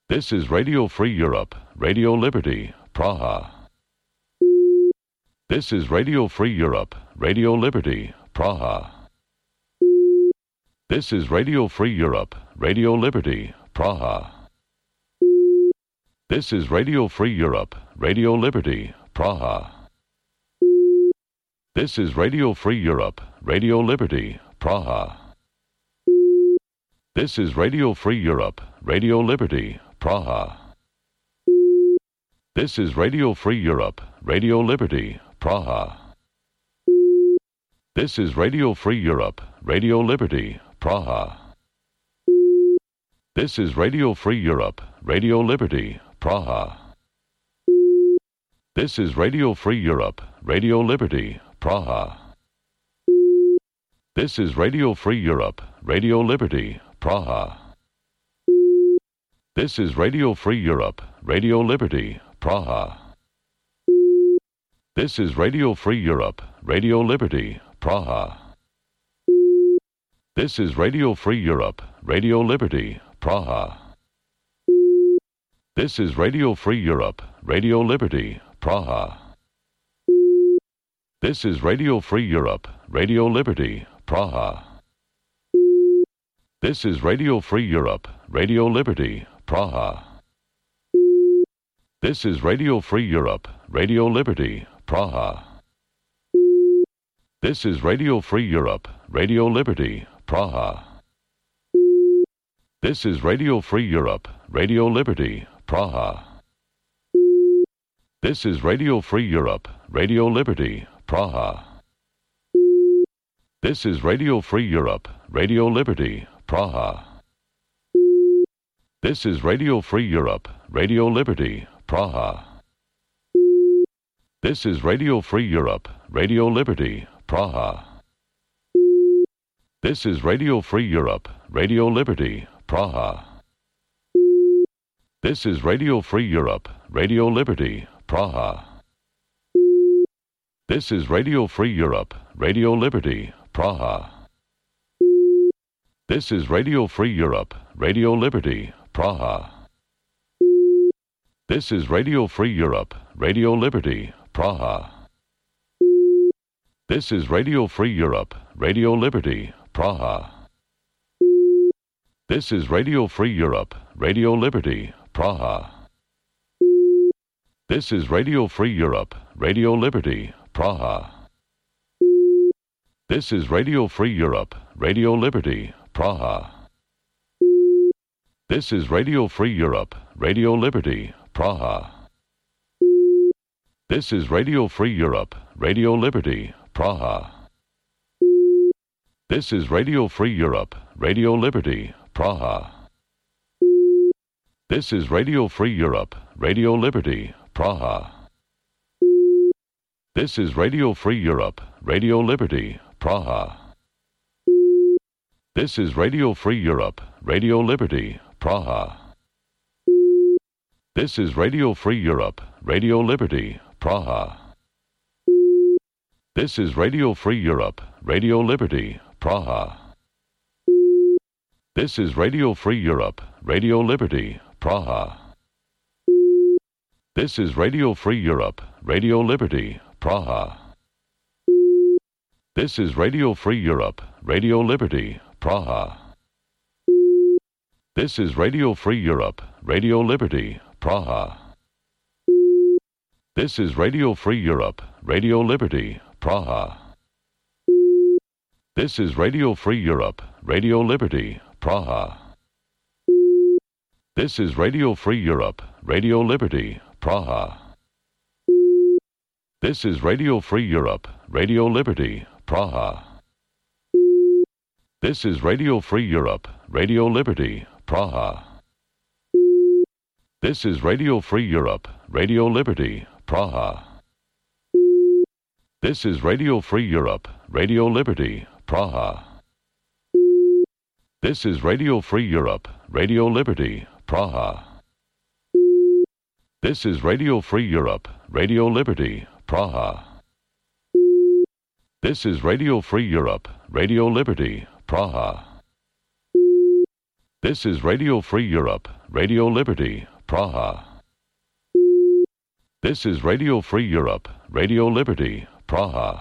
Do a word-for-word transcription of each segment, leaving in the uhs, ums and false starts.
This is Radio Free Europe, Radio Liberty, Praha. This is Radio Free Europe, Radio Liberty, Praha. This is Radio Free Europe, Radio Liberty, Praha. This is Radio Free Europe, Radio Liberty, Praha. This is Radio Free Europe, Radio Liberty, Praha. This is Radio Free Europe, Radio Liberty, Praha. This is Radio Free Europe, Radio Liberty, Praha. This is Radio Free Europe, Radio Liberty, Praha. This is Radio Free Europe, Radio Liberty, Praha. This is Radio Free Europe, Radio Liberty, Praha. This is Radio Free Europe, Radio Liberty, Praha. This is Radio Free Europe, Radio Liberty, Praha. This is Radio Free Europe, Radio Liberty, Praha. This is Radio Free Europe, Radio Liberty, Praha. This is Radio Free Europe, Radio Liberty, Praha. This is Radio Free Europe, Radio Liberty, Praha. This is Radio Free Europe, Radio Liberty, Praha. This is Radio Free Europe, Radio Liberty, Praha. This is Radio Free Europe, Radio Liberty, Praha. This is Radio Free Europe, Radio Liberty, Praha. This is Radio Free Europe, Radio Liberty, Praha. This is Radio Free Europe, Radio Liberty, Praha. This is Radio Free Europe, Radio Liberty, Praha. This is Radio Free Europe, Radio Liberty, Praha. This is Radio Free Europe, Radio Liberty, Praha. This is Radio Free Europe, Radio Liberty, Praha. This is Radio Free Europe, Radio Liberty, Praha. This is Radio Free Europe, Radio Liberty, Praha. This is Radio Free Europe, Radio Liberty, Praha. This is Radio Free Europe, Radio Liberty, Praha. This is Radio Free Europe, Radio Liberty, Praha. This is Radio Free Europe, Radio Liberty, Praha. This is Radio Free Europe, Radio Liberty, Praha. This is Radio Free Europe, Radio Liberty, Praha. This is Radio Free Europe, Radio Liberty, Praha. This is Radio Free Europe, Radio Liberty, Praha. This is Radio Free Europe, Radio Liberty, Praha. This is Radio Free Europe, Radio Liberty, Praha. This is Radio Free Europe, Radio Liberty, Praha. This is Radio Free Europe, Radio Liberty, Praha. This is Radio Free Europe, Radio Liberty, Praha. This is Radio Free Europe, Radio Liberty, Praha. This is Radio Free Europe, Radio Liberty, Praha. This is Radio Free Europe, Radio Liberty, Praha. This is Radio Free Europe, Radio Liberty, Praha. This is Radio Free Europe, Radio Liberty, Praha. This is Radio Free Europe, Radio Liberty, Praha. This is Radio Free Europe, Radio Liberty, Praha. This is Radio Free Europe, Radio Liberty, Praha. This is Radio Free Europe, Radio Liberty, Praha. This is Radio Free Europe, Radio Liberty, Praha. This is Radio Free Europe, Radio Liberty, Praha. This is Radio Free Europe, Radio Liberty, Praha. This is Radio Free Europe, Radio Liberty, Praha. This is Radio Free Europe, Radio Liberty, Praha. This is Radio Free Europe, Radio Liberty, Praha. This is Radio Free Europe, Radio Liberty, Praha.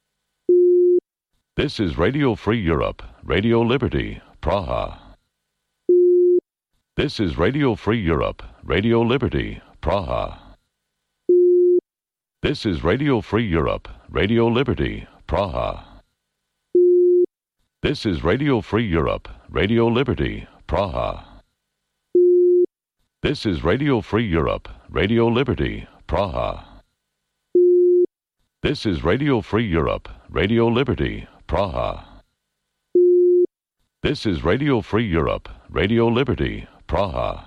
This is Radio Free Europe, Radio Liberty, Praha. This is Radio Free Europe, Radio Liberty, Praha. This is Radio Free Europe, Radio Liberty, Praha. This is Radio Free Europe, Radio Liberty, Praha. This is Radio Free Europe, Radio Liberty, Praha. This is Radio Free Europe, Radio Liberty, Praha. This is Radio Free Europe, Radio Liberty, Praha.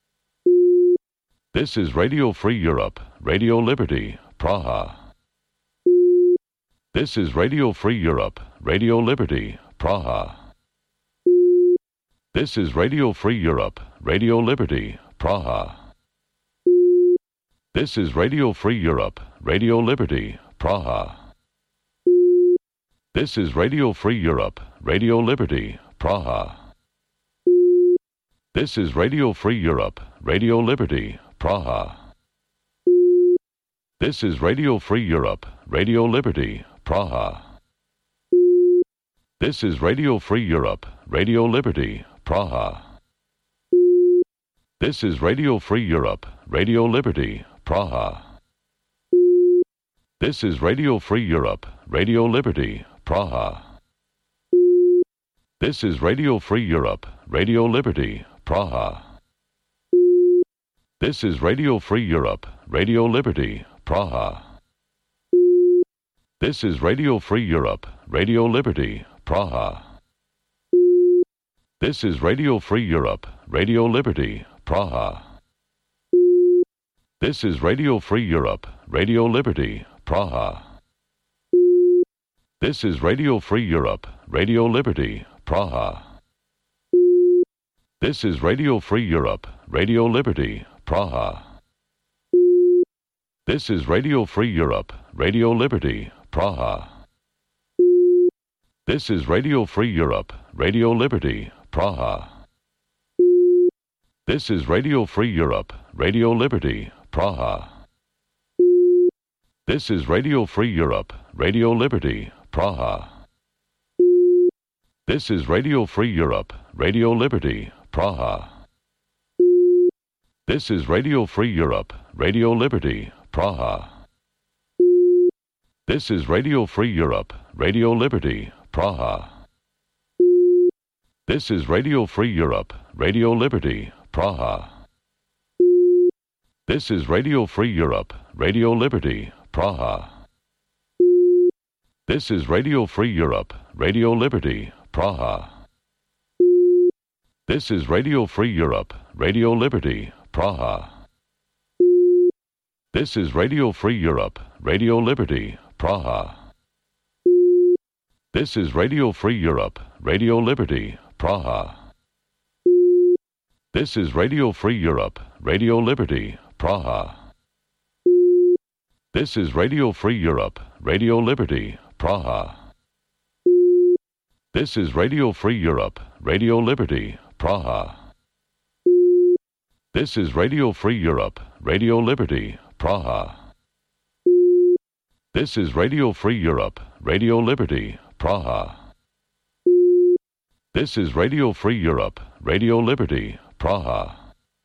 This is Radio Free Europe, Radio Liberty, Praha. This is Radio Free Europe, Radio Liberty, Praha. This is Radio Free Europe, Radio Liberty, Praha. This is Radio Free Europe, Radio Liberty, Praha. This is Radio Free Europe, Radio Liberty, Praha. This is Radio Free Europe, Radio Liberty, Praha. This is Radio Free Europe, Radio Liberty, Praha. This is Radio Free Europe, Radio Liberty, Praha. This is Radio Free Europe, Radio Liberty, Praha. This is Radio Free Europe, Radio Liberty, Praha. This is Radio Free Europe, Radio Liberty, Praha. This is Radio Free Europe, Radio Liberty, Praha. This is Radio Free Europe, Radio Liberty, Praha. This is Radio Free Europe, Radio Liberty, Praha. This is Radio Free Europe, Radio Liberty, Praha. This is Radio Free Europe, Radio Liberty, Praha. This is Radio Free Europe, Radio Liberty, Praha. This is Radio Free Europe, Radio Liberty, Praha. This is Radio Free Europe, Radio Liberty, Praha. This is Radio Free Europe, Radio Liberty, Praha. This is Radio Free Europe, Radio Liberty, Praha. This is Radio Free Europe, Radio Liberty, Praha. This is Radio Free Europe, Radio Liberty, Praha. This is Radio Free Europe, Radio Liberty, Praha. This is Radio Free Europe, Radio Liberty, Praha. This is Radio Free Europe, Radio Liberty, Praha. This is Radio Free Europe, Radio Liberty, Praha. This is Radio Free Europe, Radio Liberty, Praha. This is Radio Free Europe, Radio Liberty, Praha. This is Radio Free Europe, Radio Liberty, Praha. This is Radio Free Europe, Radio Liberty, Praha. This is Radio Free Europe, Radio Liberty, Praha. This is Radio Free Europe, Radio Liberty, Praha. This is Radio Free Europe, Radio Liberty, Praha. This is Radio Free Europe, Radio Liberty, Praha. This is Radio Free Europe, Radio Liberty, Praha.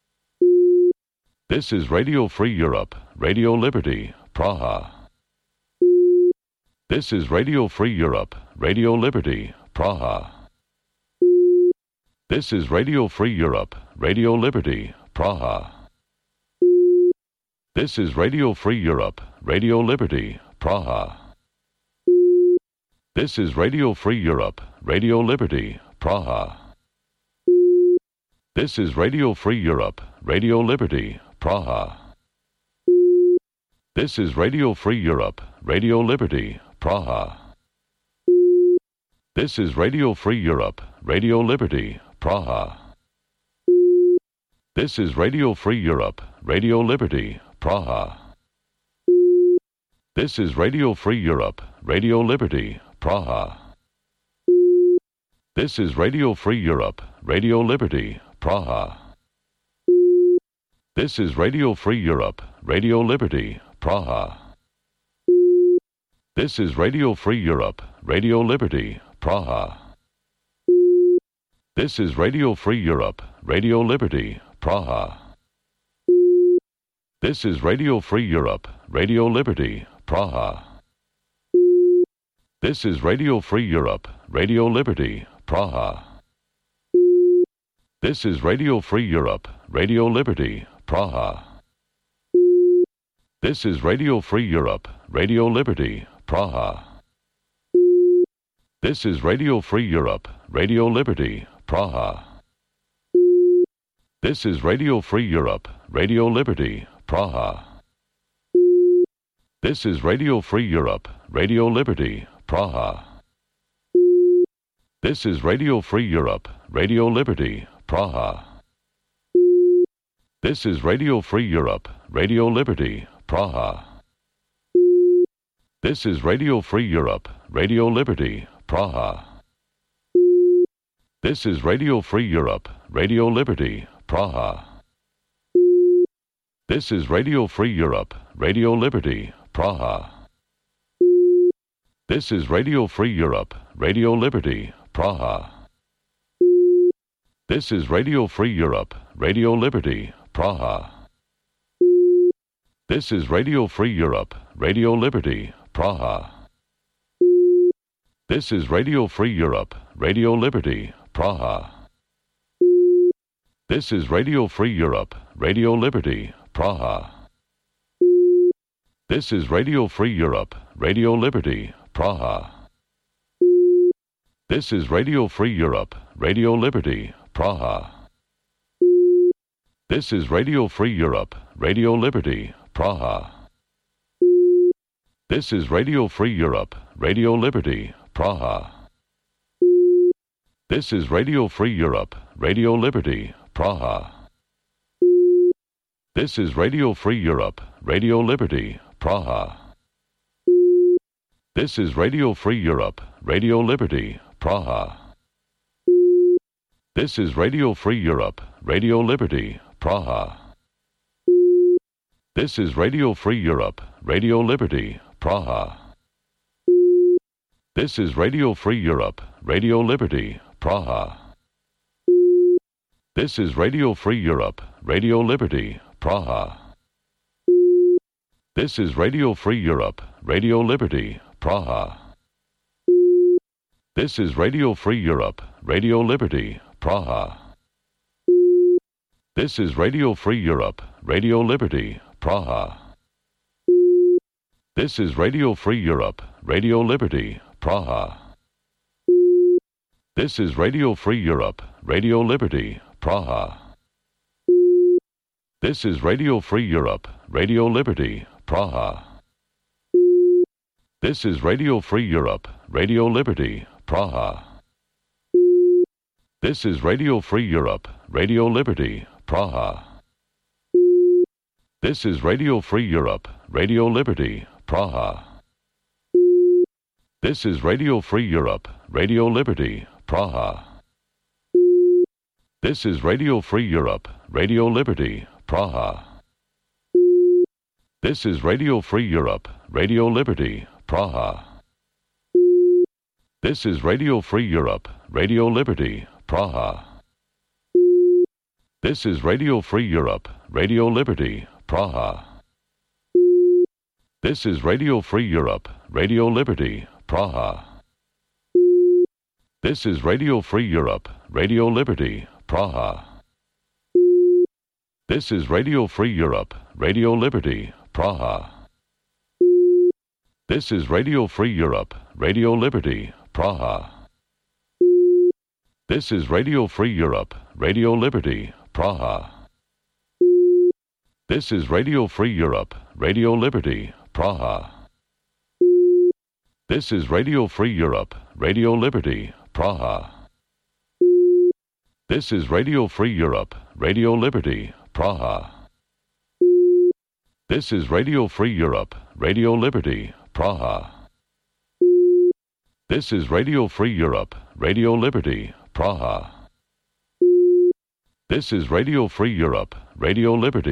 This is Radio Free Europe, Radio Liberty, Praha. This is Radio Free Europe, Radio Liberty, Praha. This is Radio Free Europe, Radio Liberty, Praha. This is Radio Free Europe, Radio Liberty, Praha. This is Radio Free Europe, Radio Liberty, Praha. This is Radio Free Europe, Radio Liberty, Praha. This is Radio Free Europe, Radio Liberty, Praha. This is Radio Free Europe, Radio Liberty, Praha. This is Radio Free Europe, Radio Liberty, Praha. This is Radio Free Europe, Radio Liberty, Praha. This is Radio Free Europe, Radio Liberty, Praha. This is Radio Free Europe, Radio Liberty, Praha. This is Radio Free Europe, Radio Liberty, Praha. This is Radio Free Europe, Radio Liberty, Praha. This is Radio Free Europe, Radio Liberty, Praha. This is Radio Free Europe, Radio Liberty, Praha. This is Radio Free Europe, Radio Liberty, Praha. This is Radio Free Europe, Radio Liberty, Praha. This is Radio Free Europe, Radio Liberty, Praha. This is Radio Free Europe, Radio Liberty, Praha. This is Radio Free Europe, Radio Liberty, Praha. This is Radio Free Europe, Radio Liberty, Praha. This is Radio Free Europe, Radio Liberty, Praha. This is Radio Free Europe, Radio Liberty, Praha. This is Radio Free Europe, Radio Liberty, Praha. This is Radio Free Europe, Radio Liberty, Praha. This is Radio Free Europe, Radio Liberty, Praha. This is Radio Free Europe, Radio Liberty, Praha. This is Radio Free Europe, Radio Liberty, Praha. This is Radio Free Europe, Radio Liberty, Praha. This is Radio Free Europe, Radio Liberty, Praha. This is Radio Free Europe, Radio Liberty, Praha. This is Radio Free Europe, Radio Liberty, Praha. This is Radio Free Europe, Radio Liberty, Praha. This is Radio Free Europe, Radio Liberty, Praha. This is Radio Free Europe, Radio Liberty, Praha. This is Radio Free Europe, Radio Liberty, Praha. This is Radio Free Europe, Radio Liberty, Praha. This is Radio Free Europe, Radio Liberty, Praha. This is Radio Free Europe, Radio Liberty, Praha. This is Radio Free Europe, Radio Liberty, Praha. This is Radio Free Europe, Radio Liberty, Praha. This is Radio Free Europe, Radio Liberty, Praha. This is Radio Free Europe, Radio Liberty, Praha. This is Radio Free Europe, Radio Liberty, Praha. This is Radio Free Europe, Radio Liberty, Praha. This is Radio Free Europe, Radio Liberty, Praha. This is Radio Free Europe, Radio Liberty, Praha. This is Radio Free Europe, Radio Liberty, Praha. This is Radio Free Europe, Radio Liberty, Praha. This is Radio Free Europe, Radio Liberty, Praha. This is Radio Free Europe, Radio Liberty, Praha. This is Radio Free Europe, Radio Liberty, Praha. This is Radio Free Europe, Radio Liberty, Praha. This is Radio Free Europe, Radio Liberty, Praha. This is Radio Free Europe, Radio Liberty, Praha. This is Radio Free Europe, Radio Liberty, Praha. This is Radio Free Europe, Radio Liberty, Praha. This is Radio Free Europe, Radio Liberty, Praha. This is Radio Free Europe, Radio Liberty, Praha. This is Radio Free Europe, Radio Liberty, Praha. This is Radio Free Europe, Radio Liberty, Praha. This is Radio Free Europe, Radio Liberty, Praha. This is Radio Free Europe, Radio Liberty, Praha. This is Radio Free Europe, Radio Liberty, Praha. This is Radio Free Europe, Radio Liberty, Praha. This is Radio Free Europe, Radio Liberty.